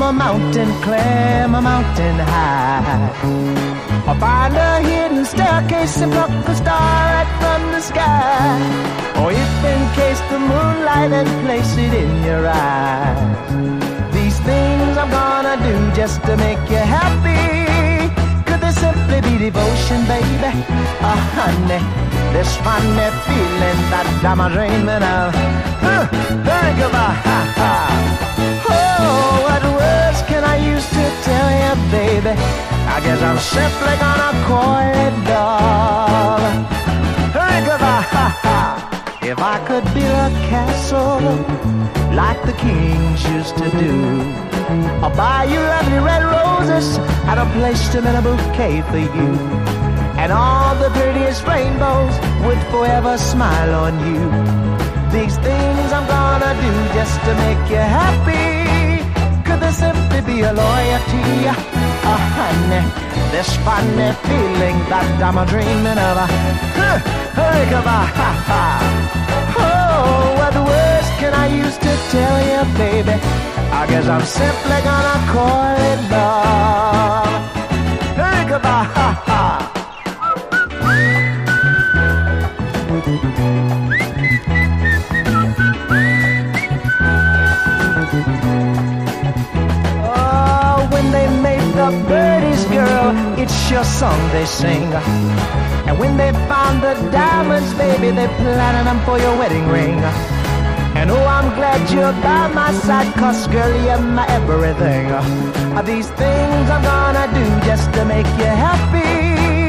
a mountain, climb a mountain high. Or find a hidden staircase and pluck a star right from the sky. Or if in case the moonlight and place it in your eyes. These things I'm gonna do just to make you happy. Could they simply be devotion, baby? Oh, honey, this funny feeling that I'm dreaming of. Think about oh, what words can I use to tell you, baby? I guess I'm simply gonna call it love. Think about if I could build a castle like the kings used to do. I'll buy you lovely red roses and a place to make a bouquet for you. And all the prettiest rainbows would forever smile on you. These things I'm gonna do just to make you happy. Could there simply be a loyalty? Oh, honey, this funny feeling that I'm dreaming of. Think about oh, what words can I use to tell you, baby? I guess I'm simply gonna call it love. Think about oh, when they make the birdies, girl, it's your song they sing. And when they found the diamonds, baby, they planted them for your wedding ring. And oh, I'm glad you're by my side, 'cause girl, you're my everything. These things I'm gonna do just to make you happy.